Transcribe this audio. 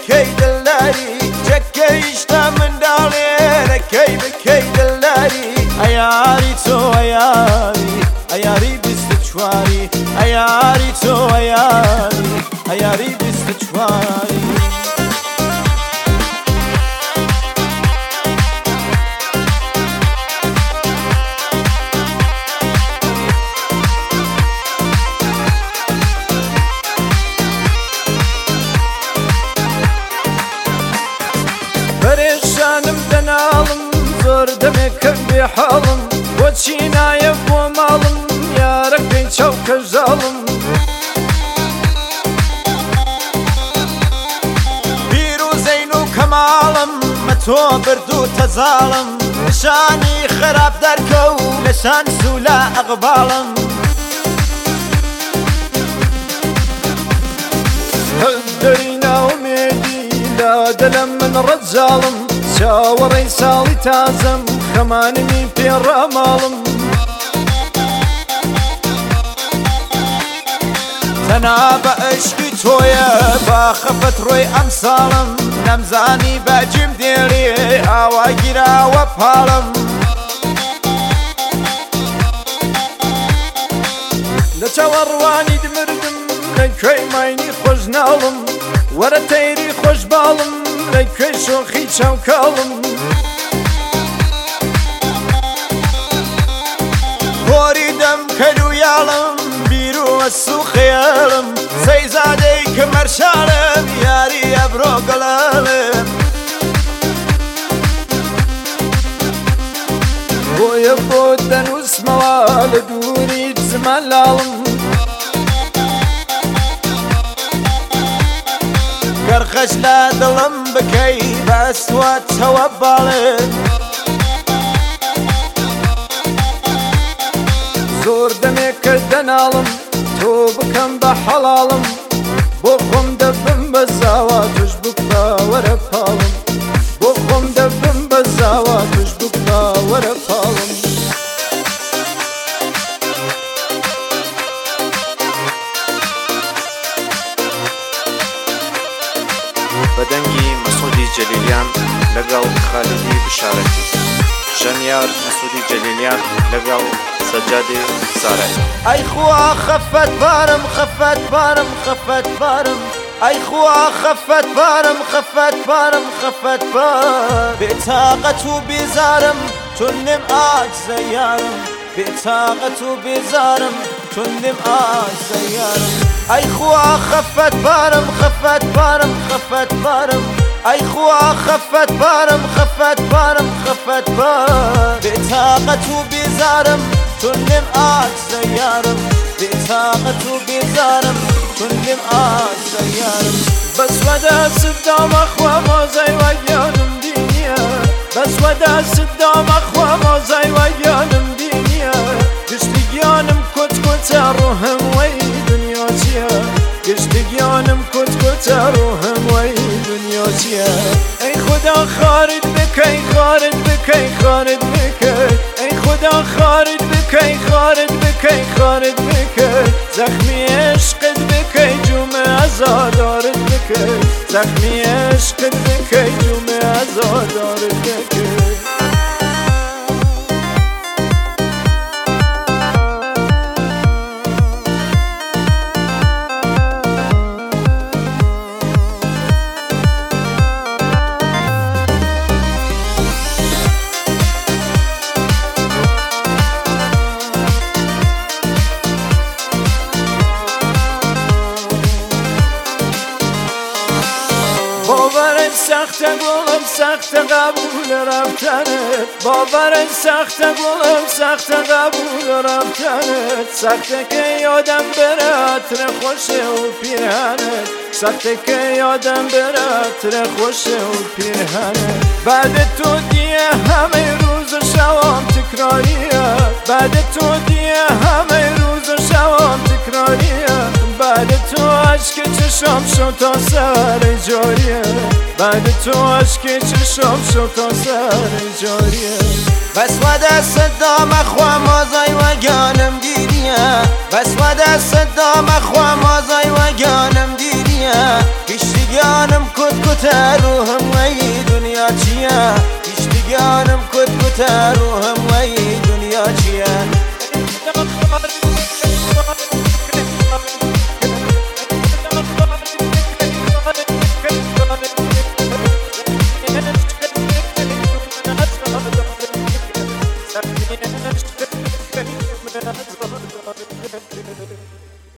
بکەی دڵداری جەکەیشتە منداڵێنەکەی بکەی دڵداری ئەیاری تۆ ئەیاری بیستە چواری ئەیاری تۆ ئەیاری بیستە چواری پەرێشانم دەناڵم زۆر دەمێکە بێحاڵم بۆچی نایە بۆ ماڵم یارەکەی چاوکە ژاڵم بیر و زەین و کەماڵم مە تۆ بردو تەزاڵم نیشانی خراپ دەرکە و لەشان سوولە ئەقباڵم هەدەری ناومێدی دەلم من ڕەجاڵم چاوەڕێی ساڵی تازەم خەمانمی پێڕاماڵم تەنا بە عشقی تۆیە با خەفەت ڕۆی ئەم ساڵم نەمزانی بەجیم دێڵێ ئاوا گیراوە پاڵم لە چاوەڕوانی دمردم لە کوێی ماینی خۆش ناڵم وەرە تەیری خۆش باڵم لە کوێی شۆخی چاوکاڵم خۆری دەم کەلویاڵم بیر و ئەسو خەیاڵم سەیزادەی کە مەرشاڵم یاری ئەبرۆ گەڵاڵم بۆیە بۆ دەنووسمەوە لە دووری زمان لاڵم گەرخەش لە دڵم بکەی بەسواتەوە باڵێت زۆر دەمێکە دەناڵم تۆ بکەم بە حەڵاڵم بۆ خۆم دەبم بە زاوا توش بکە وەرە پاڵم بۆ خۆم دەبم بە زاوا توش بکە وەرە پاڵم بەدەنگی مەسعودی جەلیلیان لەگەڵ خالیدی بشارەتی ژەنیار مەسعودی جەلیلیان لەگەڵ سەجادی سارای ئەی خوا خەفەت بارم خەفەت بارم خەفەت بارم ئەی خوا خەفەت بارم خەفەت بارم خەفەت بار بێتاقەت و بێزارم چون نم ئاجزە یارم بێتاقەت و بێزارم چون نم ئاجزە یارم ئەی خوا خەفەت بارم خەفەت بارم خەفەت بارم ئەی خوا خەفەت بارم خەفەت بارم خەفەت بار بێتاقەت و بێزارم چون نم ئاجزە یارم بێتاقەت و بێزارم چون نم ئاجزە یارم بەسوەدا سدامە خوا مۆزەی وەگیانم دینیە بەسوەدا سدامە خوا مۆزەی وەگیانم دینیە گشتی گیانم کوت کوتە ڕووهم وەی دنیا چیە گشتی گیانم کوت کوتە ڕووهم وەی دنیا چیە ئەی خوددا خارت بکەی خارت بکەی خارت بکەی ئەی خوددا خارت بکەی خارت بکەی خارت بکەی زەخمی عشقت بکەی جومە ئەزادارت بکەی زەخمی عشقت بکەی جومە ئەزادارت بکەی باورت سخته گلم سخته قبول رفتنت باورت سخته گلم سخته قبول رفتنت سخته که یادم بره عطر خوشه و پیرهنت سخته که یادم بره عطر خوشه و پیرهنت بعد تو دیگه همه روز و شبام تکراریه بعد تو دیگه همه روز و شبام تکراریه بعد تو عشق چشام شد تا سر جاریه بعد تو عشق چشام شد تا سر جاریه بس و دست دام خواه مازای و گانم دیریه بس و دست دام خواه مازای و گانم دیریه کشتی گانم کت کت بتار وهم أي دنيا تيا اشتقانم كنت بتار وهم